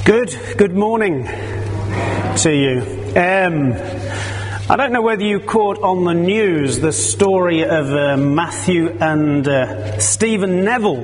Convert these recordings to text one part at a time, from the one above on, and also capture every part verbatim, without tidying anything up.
Good, good morning to you. Um, I don't know whether you caught on the news the story of uh, Matthew and uh, Stephen Neville.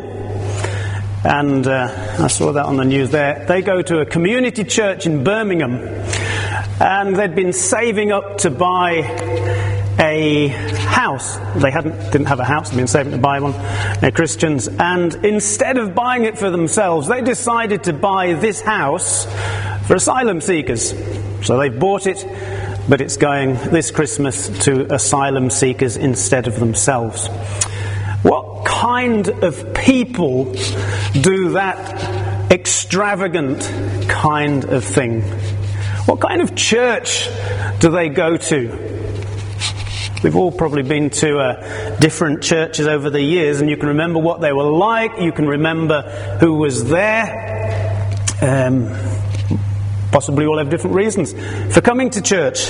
And uh, I saw that on the news there. They go to a community church in Birmingham, and they'd been saving up to buy a house. They hadn't didn't have a house, they'd been saving to buy one. They're Christians, and instead of buying it for themselves, they decided to buy this house for asylum seekers. So they've bought it, but it's going this Christmas to asylum seekers instead of themselves. What kind of people do that extravagant kind of thing? What kind of church do they go to? We've all probably been to uh, different churches over the years, and you can remember what they were like, you can remember who was there. Um, possibly all have different reasons for coming to church.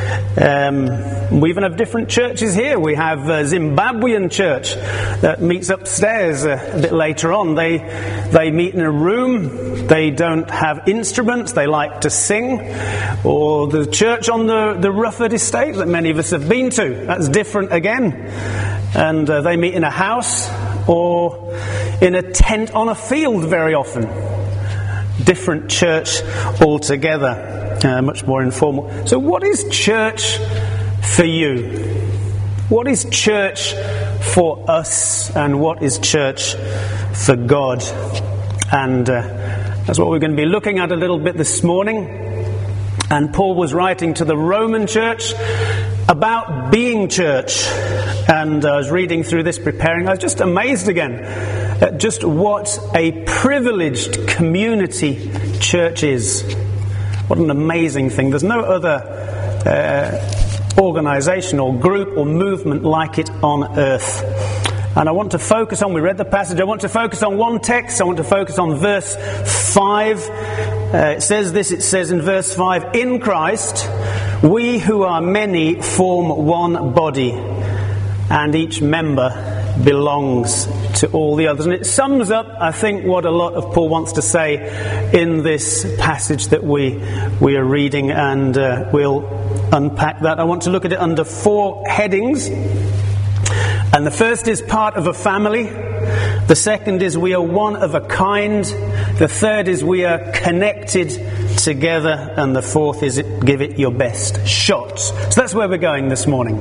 Um, we even have different churches here. We have a Zimbabwean church that meets upstairs uh, a bit later on. They they meet in a room. They don't have instruments. They like to sing. Or the church on the, the Rufford estate that many of us have been to. That's different again. And uh, they meet in a house or in a tent on a field very often. Different church altogether. Uh, much more informal. So what is church for you? What is church for us, and what is church for God? And uh, that's what we're going to be looking at a little bit this morning. And Paul was writing to the Roman church about being church. And I was reading through this, preparing. I was just amazed again at just what a privileged community church is. What an amazing thing. There's no other uh, organisation or group or movement like it on earth. And I want to focus on, we read the passage, I want to focus on one text. I want to focus on verse five. Uh, it says this, it says in verse five, "In Christ, we who are many form one body, and each member belongs to all the others." And it sums up, I think, what a lot of Paul wants to say in this passage that we we are reading, and uh, we'll unpack that. I want to look at it under four headings. And the first is part of a family. The second is we are one of a kind. The third is we are connected together. And the fourth is it, give it your best shot. So that's where we're going this morning.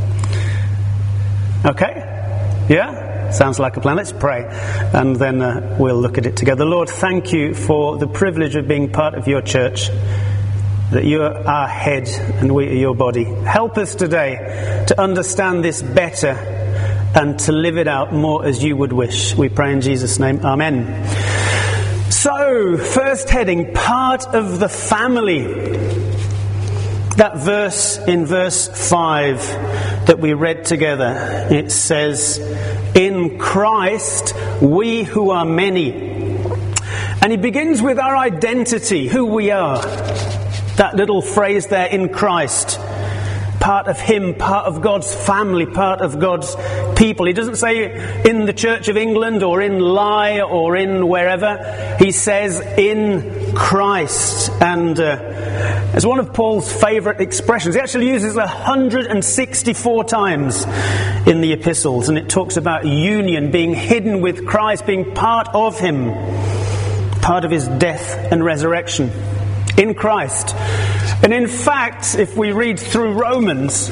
Okay? Yeah? Sounds like a plan. Let's pray, and then uh, we'll look at it together. Lord, thank you for the privilege of being part of your church, that you are our head and we are your body. Help us today to understand this better and to live it out more as you would wish. We pray in Jesus' name. Amen. So, first heading, part of the family. That verse in verse five that we read together, it says, "In Christ we who are many." And he begins with our identity, who we are. That little phrase there, in Christ. Part of him, part of God's family, part of God's people. He doesn't say in the Church of England or in Lye or in wherever. He says in Christ. And uh, it's one of Paul's favourite expressions. He actually uses it one hundred sixty-four times in the epistles. And it talks about union, being hidden with Christ, being part of him, part of his death and resurrection. In Christ. And in fact, if we read through Romans,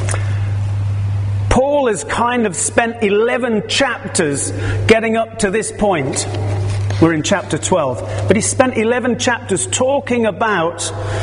Paul has kind of spent eleven chapters getting up to this point. We're in chapter twelve. But he spent eleven chapters talking about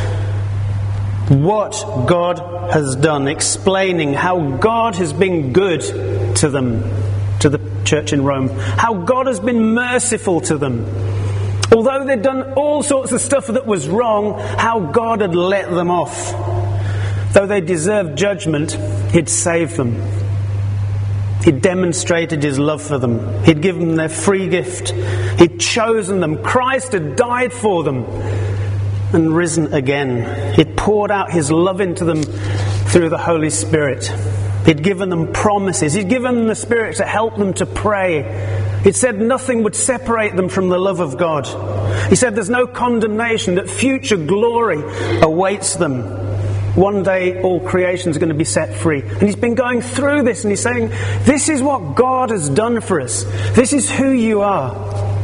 what God has done, explaining how God has been good to them, to the church in Rome, how God has been merciful to them. Although they'd done all sorts of stuff that was wrong, how God had let them off. Though they deserved judgment, he'd saved them. He'd demonstrated his love for them. He'd given them their free gift. He'd chosen them. Christ had died for them and risen again. He'd poured out his love into them through the Holy Spirit. He'd given them promises. He'd given them the Spirit to help them to pray. He'd said nothing would separate them from the love of God. He said there's no condemnation, that future glory awaits them. One day all creation is going to be set free. And he's been going through this and he's saying, this is what God has done for us. This is who you are.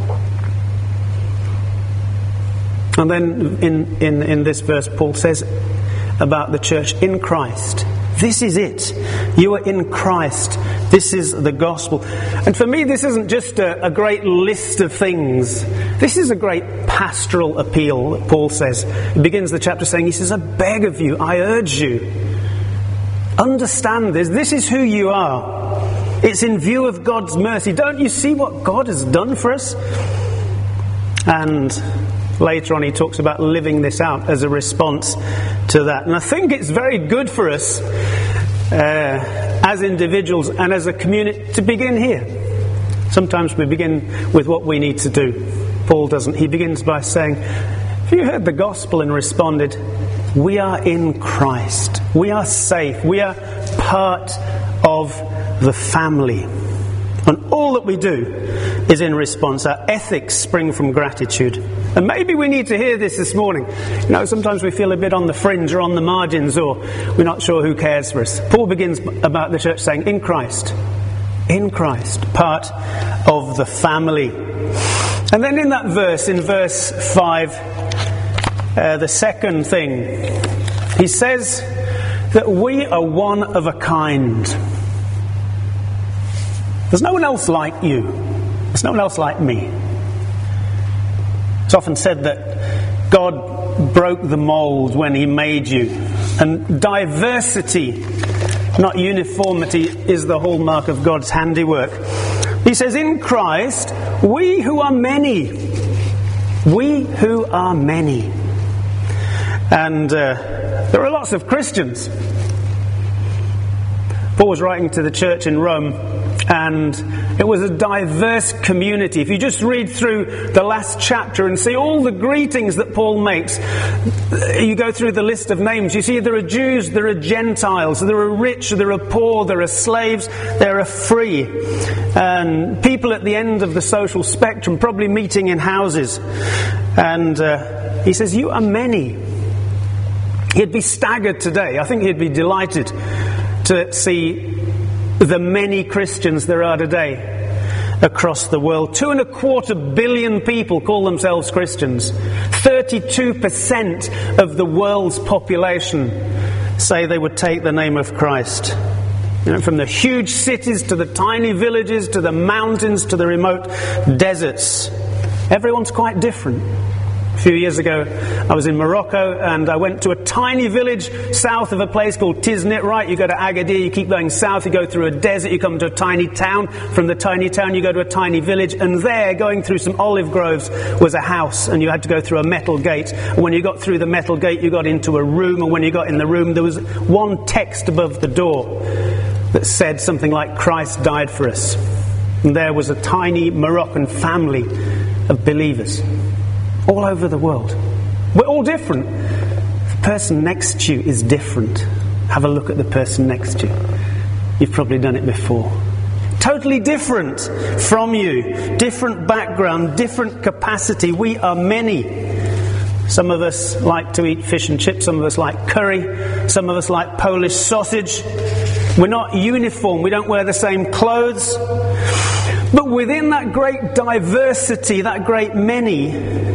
And then in, in, in this verse, Paul says about the church in Christ. This is it. You are in Christ. This is the gospel. And for me, this isn't just a, a great list of things. This is a great pastoral appeal, Paul says. He begins the chapter saying, he says, I beg of you, I urge you, understand this. This is who you are. It's in view of God's mercy. Don't you see what God has done for us? And later on he talks about living this out as a response to that. And I think it's very good for us uh, as individuals and as a community to begin here. Sometimes we begin with what we need to do. Paul doesn't. He begins by saying, if you heard the gospel and responded, we are in Christ. We are safe. We are part of the family. And all that we do is in response. Our ethics spring from gratitude. And maybe we need to hear this this morning. You know, sometimes we feel a bit on the fringe or on the margins, or we're not sure who cares for us. Paul begins about the church saying, in Christ. In Christ. Part of the family. And then in that verse, in verse five, uh, the second thing, he says that we are one of a kind. There's no one else like you. There's no one else like me. It's often said that God broke the mold when he made you. And diversity, not uniformity, is the hallmark of God's handiwork. He says, in Christ, we who are many, we who are many. And uh, there are lots of Christians. Paul was writing to the church in Rome, and it was a diverse community. If you just read through the last chapter and see all the greetings that Paul makes, you go through the list of names, you see there are Jews, there are Gentiles, there are rich, there are poor, there are slaves, there are free. And people at the end of the social spectrum, probably meeting in houses. And uh, he says, you are many. He'd be staggered today. I think he'd be delighted to see the many Christians there are today across the world. Two and a quarter billion people call themselves Christians. thirty-two percent of the world's population say they would take the name of Christ. You know, from the huge cities to the tiny villages to the mountains to the remote deserts. Everyone's quite different. A few years ago, I was in Morocco and I went to a tiny village south of a place called Tiznit. Right, you go to Agadir, you keep going south, you go through a desert, you come to a tiny town. From the tiny town, you go to a tiny village, and there, going through some olive groves, was a house, and you had to go through a metal gate. And when you got through the metal gate, you got into a room, and when you got in the room, there was one text above the door that said something like, Christ died for us. And there was a tiny Moroccan family of believers. All over the world. We're all different. The person next to you is different. Have a look at the person next to you. You've probably done it before. Totally different from you. Different background, different capacity. We are many. Some of us like to eat fish and chips. Some of us like curry. Some of us like Polish sausage. We're not uniform. We don't wear the same clothes. But within that great diversity, that great many,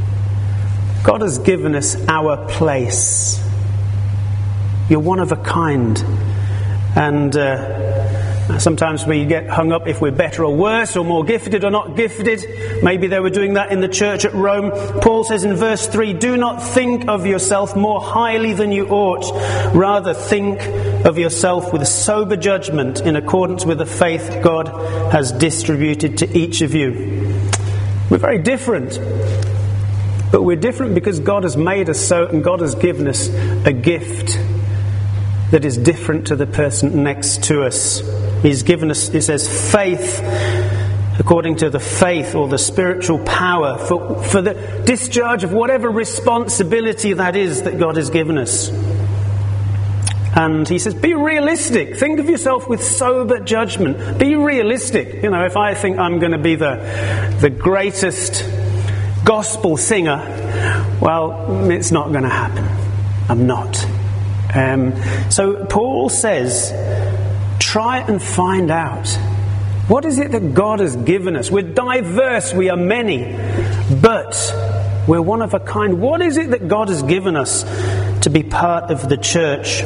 God has given us our place. You're one of a kind. And uh, sometimes we get hung up if we're better or worse, or more gifted or not gifted. Maybe they were doing that in the church at Rome. Paul says in verse three, do not think of yourself more highly than you ought. Rather think of yourself with a sober judgment in accordance with the faith God has distributed to each of you. We're very different. But we're different because God has made us so, and God has given us a gift that is different to the person next to us. He's given us, it says, faith, according to the faith or the spiritual power, for, for the discharge of whatever responsibility that is that God has given us. And he says, be realistic. Think of yourself with sober judgment. Be realistic. You know, if I think I'm going to be the, the greatest gospel singer, well, it's not going to happen. I'm not. Um, so Paul says, try and find out. What is it that God has given us? We're diverse, we are many, but we're one of a kind. What is it that God has given us to be part of the church?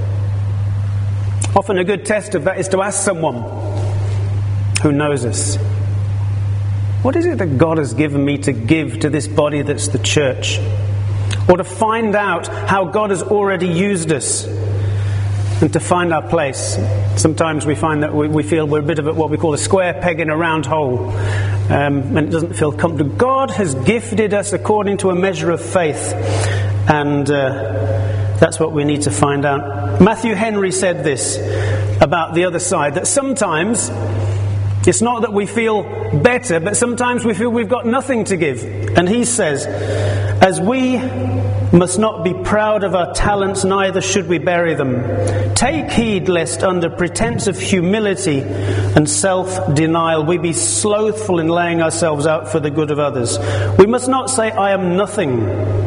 Often a good test of that is to ask someone who knows us, what is it that God has given me to give to this body that's the church? Or to find out how God has already used us and to find our place. Sometimes we find that we, we feel we're a bit of a, what we call a square peg in a round hole, um, and it doesn't feel comfortable. God has gifted us according to a measure of faith, and uh, that's what we need to find out. Matthew Henry said this about the other side, that sometimes it's not that we feel better, but sometimes we feel we've got nothing to give. And he says, as we must not be proud of our talents, neither should we bury them. Take heed lest under pretense of humility and self-denial we be slothful in laying ourselves out for the good of others. We must not say, I am nothing,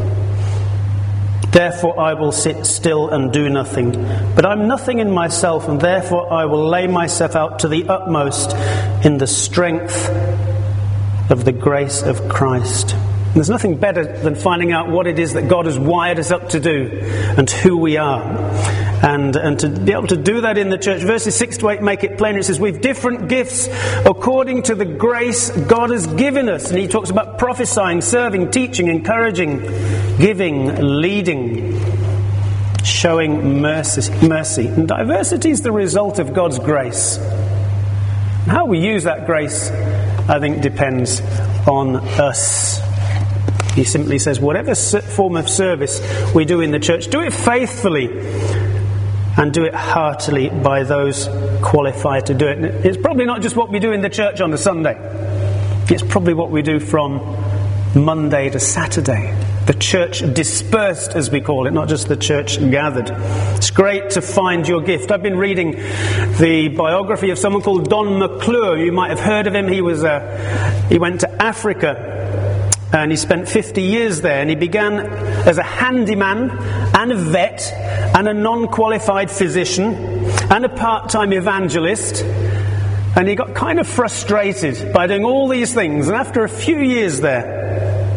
therefore I will sit still and do nothing. But I'm nothing in myself, and therefore I will lay myself out to the utmost in the strength of the grace of Christ. And there's nothing better than finding out what it is that God has wired us up to do and who we are. And, and to be able to do that in the church. Verses six to eight make it plain. It says, we've different gifts according to the grace God has given us. And he talks about prophesying, serving, teaching, encouraging, giving, leading, showing mercy. mercy. And diversity is the result of God's grace. And how we use that grace, I think, depends on us. He simply says, whatever form of service we do in the church, do it faithfully and do it heartily by those qualified to do it. And it's probably not just what we do in the church on a Sunday. It's probably what we do from Monday to Saturday. The church dispersed, as we call it, not just the church gathered. It's great to find your gift. I've been reading the biography of someone called Don McClure. You might have heard of him. He was uh, he went to Africa. And he spent fifty years there, and he began as a handyman and a vet and a non-qualified physician and a part-time evangelist. And he got kind of frustrated by doing all these things. And after a few years there,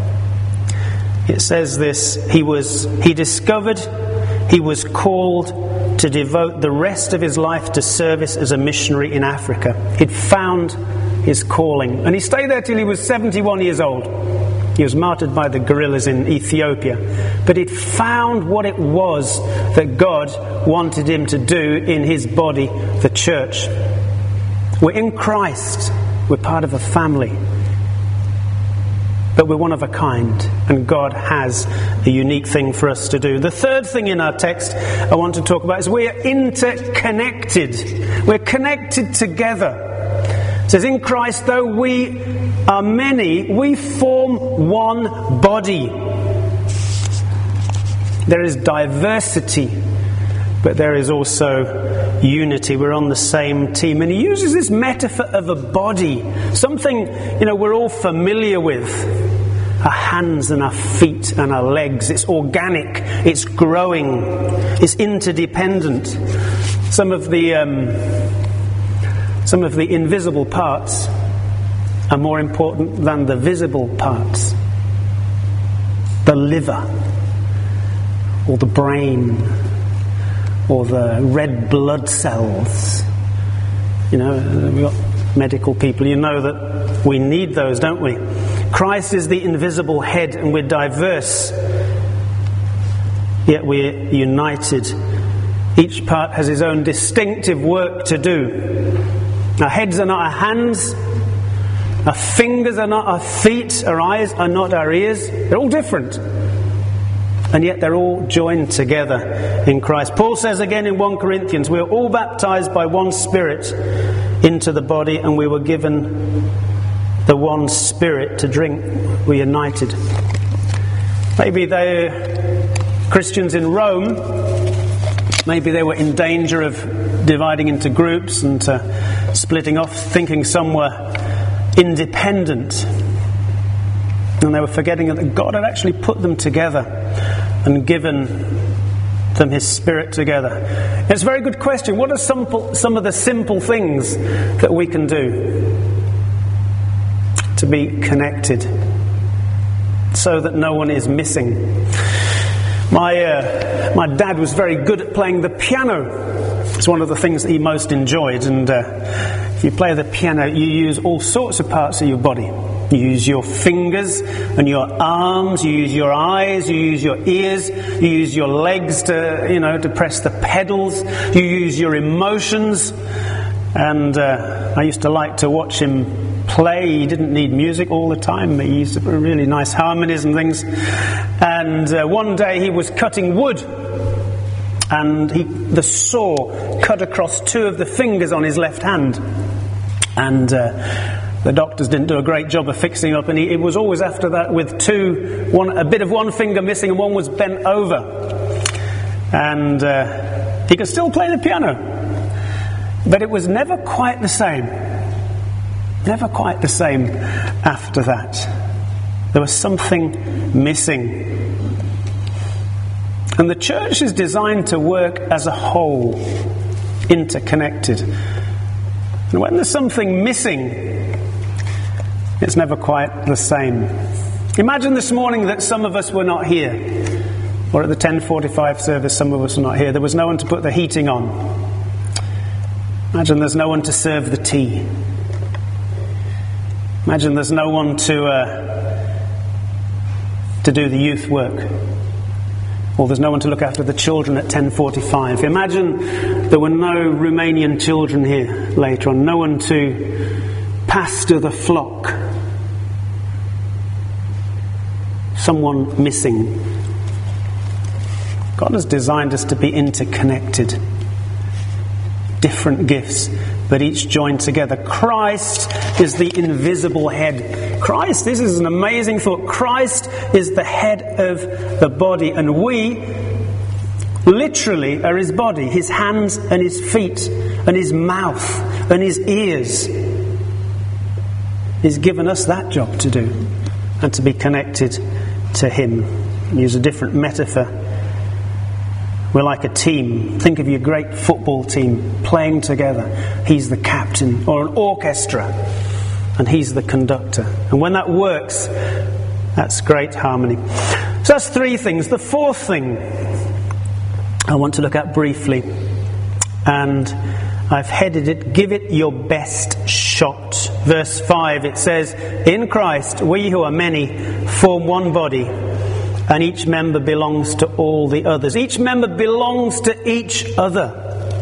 it says this, he was he discovered he was called to devote the rest of his life to service as a missionary in Africa. He'd found his calling. And he stayed there till he was seventy-one years old. He was martyred by the guerrillas in Ethiopia. But he'd found what it was that God wanted him to do in his body, the church. We're in Christ. We're part of a family. But we're one of a kind. And God has a unique thing for us to do. The third thing in our text I want to talk about is we are interconnected. We're connected together. It says, in Christ, though we are many, we form one body. There is diversity, but there is also unity. We're on the same team. And he uses this metaphor of a body, something, you know, we're all familiar with. Our hands and our feet and our legs. It's organic. It's growing. It's interdependent. Some of the... Um, Some of the invisible parts are more important than the visible parts. The liver, or the brain, or the red blood cells. You know, we've got medical people. You know that we need those, don't we? Christ is the invisible head, and we're diverse, yet we're united. Each part has his own distinctive work to do. Our heads are not our hands. Our fingers are not our feet. Our eyes are not our ears. They're all different. And yet they're all joined together in Christ. Paul says again in First Corinthians, we are all baptized by one Spirit into the body, and we were given the one Spirit to drink. We're united. Maybe the Christians in Rome Maybe they were in danger of dividing into groups and uh, splitting off, thinking some were independent. And they were forgetting that God had actually put them together and given them His Spirit together. It's a very good question. What are some, some of the simple things that we can do to be connected so that no one is missing? My uh, my dad was very good at playing the piano. It's one of the things that he most enjoyed. And uh, if you play the piano, you use all sorts of parts of your body. You use your fingers and your arms. You use your eyes. You use your ears. You use your legs to, you know, to press the pedals. You use your emotions. And uh, I used to like to watch him play. He didn't need music all the time. He used to put really nice harmonies and things. And uh, one day he was cutting wood, and he, the saw cut across two of the fingers on his left hand. And uh, the doctors didn't do a great job of fixing up, and he, it was always after that with two, one, a bit of one finger missing and one was bent over. And uh, he could still play the piano, but it was never quite the same. Never quite the same after that. There was something missing. And the church is designed to work as a whole, interconnected. And when there's something missing, it's never quite the same. Imagine this morning that some of us were not here, or at the ten forty-five service some of us were not here. There was no one to put the heating on. Imagine there's no one to serve the tea. Imagine there's no one to uh, to do the youth work, or there's no one to look after the children at ten forty-five. Imagine there were no Romanian children here later on, no one to pastor the flock. Someone missing. God has designed us to be interconnected. Different gifts, but each joined together. Christ is the invisible head. Christ, this is an amazing thought. Christ is the head of the body, and we literally are His body, His hands and His feet and His mouth and His ears. He's given us that job to do, and to be connected to Him. Use a different metaphor. We're like a team. Think of your great football team playing together. He's the captain, or an orchestra, and He's the conductor. And when that works, that's great harmony. So that's three things. The fourth thing I want to look at briefly, and I've headed it, give it your best shot. Verse five, it says, in Christ, we who are many form one body, and each member belongs to all the others. Each member belongs to each other.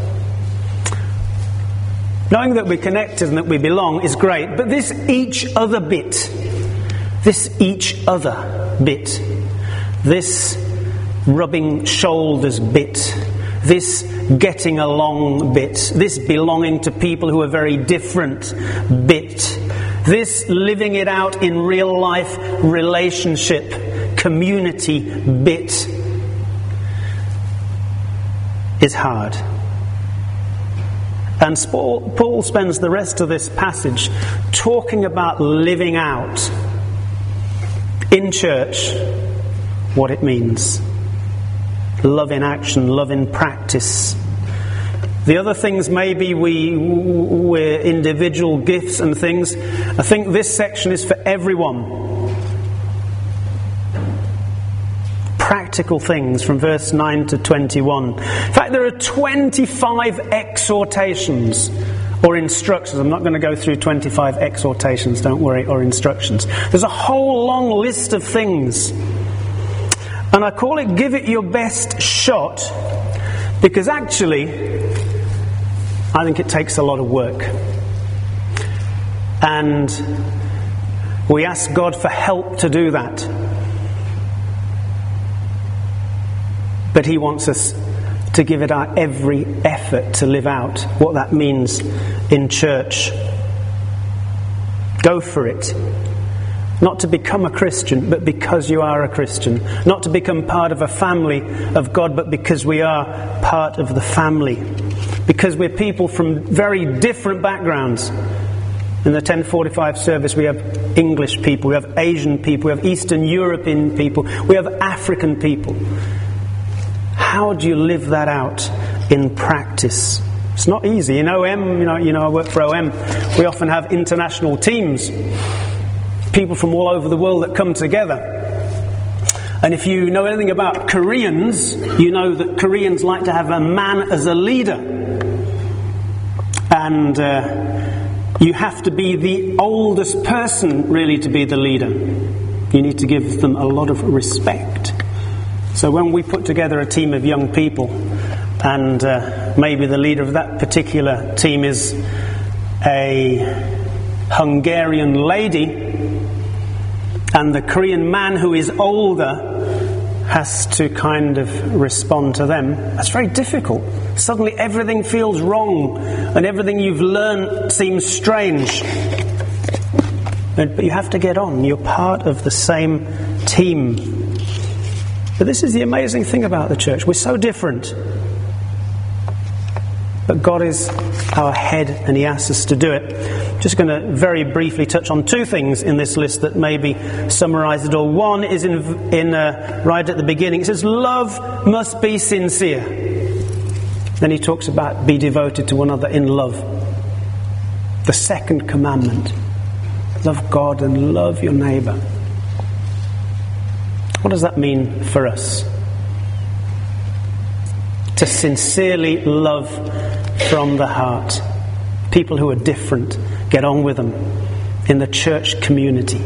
Knowing that we're connected and that we belong is great, but this each other bit, this each other bit, this rubbing shoulders bit, this getting along bit, this belonging to people who are very different bit, this living it out in real life relationship community bit is hard. And Paul spends the rest of this passage talking about living out in church what it means. Love in action, love in practice. The other things, maybe we, we're individual gifts and things. I think this section is for everyone. Practical things from verse nine to twenty-one. In fact, there are twenty-five exhortations or instructions. I'm not going to go through twenty-five exhortations, don't worry, or instructions. There's a whole long list of things. And I call it give it your best shot because actually I think it takes a lot of work. And we ask God for help to do that. But He wants us to give it our every effort to live out what that means in church. Go for it. Not to become a Christian, but because you are a Christian. Not to become part of a family of God, but because we are part of the family. Because we're people from very different backgrounds. In the ten forty-five service we have English people, we have Asian people, we have Eastern European people, we have African people. How do you live that out in practice? It's not easy. In O M, you know, you know, I work for O M, we often have international teams. People from all over the world that come together. And if you know anything about Koreans, you know that Koreans like to have a man as a leader. And uh, you have to be the oldest person, really, to be the leader. You need to give them a lot of respect. So when we put together a team of young people, and uh, maybe the leader of that particular team is a Hungarian lady, and the Korean man who is older has to kind of respond to them. That's very difficult. Suddenly everything feels wrong and everything you've learned seems strange. But you have to get on. You're part of the same team. But this is the amazing thing about the church. We're so different. But God is our head and He asks us to do it. Just going to very briefly touch on two things in this list that maybe summarise it all. One is in, in uh, right at the beginning. It says, love must be sincere. Then he talks about be devoted to one another in love. The second commandment. Love God and love your neighbour. What does that mean for us? To sincerely love from the heart. People who are different, get on with them in the church community.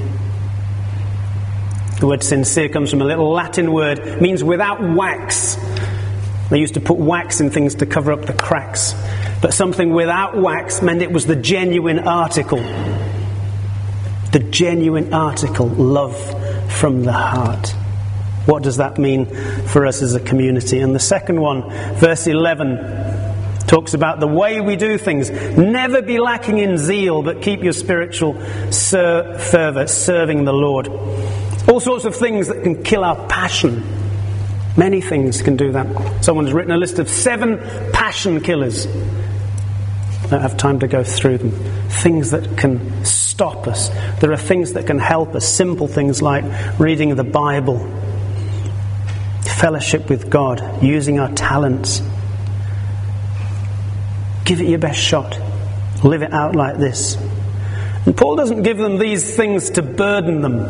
The word sincere comes from a little Latin word. It means without wax. They used to put wax in things to cover up the cracks. But something without wax meant it was the genuine article. The genuine article, love from the heart. What does that mean for us as a community? And the second one, verse eleven, talks about the way we do things. Never be lacking in zeal, but keep your spiritual ser- fervour, serving the Lord. All sorts of things that can kill our passion. Many things can do that. Someone's written a list of seven passion killers. I don't have time to go through them. Things that can stop us. There are things that can help us. Simple things like reading the Bible, fellowship with God, using our talents. Give it your best shot. Live it out like this. And Paul doesn't give them these things to burden them,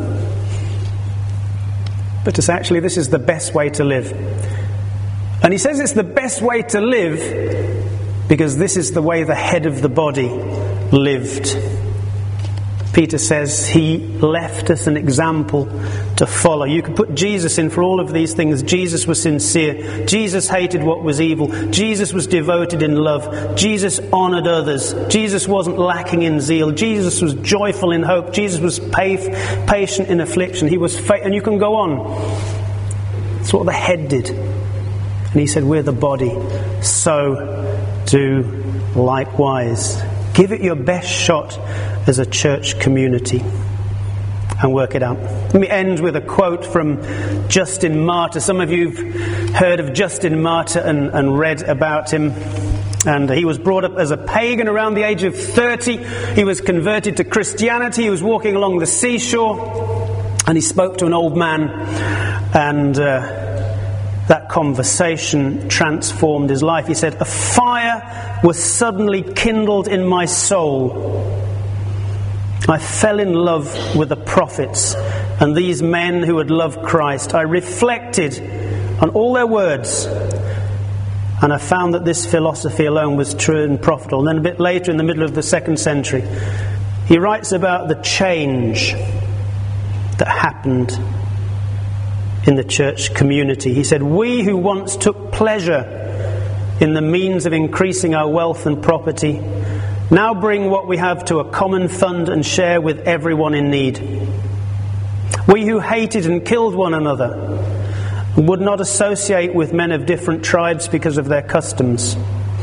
but to say, actually, this is the best way to live. And he says it's the best way to live because this is the way the head of the body lived. Peter says he left us an example to follow. You could put Jesus in for all of these things. Jesus was sincere. Jesus hated what was evil. Jesus was devoted in love. Jesus honoured others. Jesus wasn't lacking in zeal. Jesus was joyful in hope. Jesus was patient in affliction. He was fa- and you can go on. That's what the head did. And he said, we're the body. So do likewise. Give it your best shot as a church community and work it out. Let me end with a quote from Justin Martyr. Some of you have heard of Justin Martyr and, and read about him. And he was brought up as a pagan around the age of thirty. He was converted to Christianity. He was walking along the seashore and he spoke to an old man, and uh, that conversation transformed his life. He said, a fire was suddenly kindled in my soul. I fell in love with the prophets and these men who had loved Christ. I reflected on all their words and I found that this philosophy alone was true and profitable. And then a bit later, in the middle of the second century, he writes about the change that happened in the church community. He said, we who once took pleasure in the means of increasing our wealth and property now bring what we have to a common fund and share with everyone in need. We who hated and killed one another and would not associate with men of different tribes because of their customs,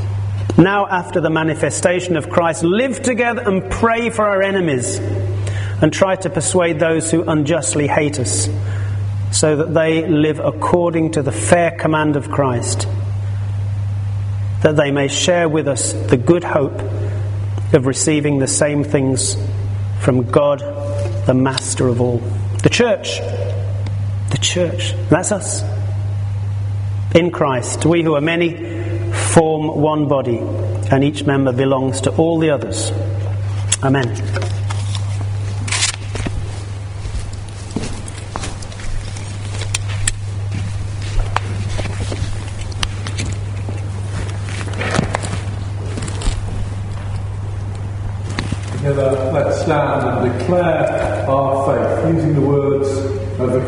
now after the manifestation of Christ live together and pray for our enemies, and try to persuade those who unjustly hate us, so that they live according to the fair command of Christ, that they may share with us the good hope of receiving the same things from God, the Master of all. The church. The church. That's us. In Christ, we who are many form one body, and each member belongs to all the others. Amen. Together, let's stand and declare our faith using the words of the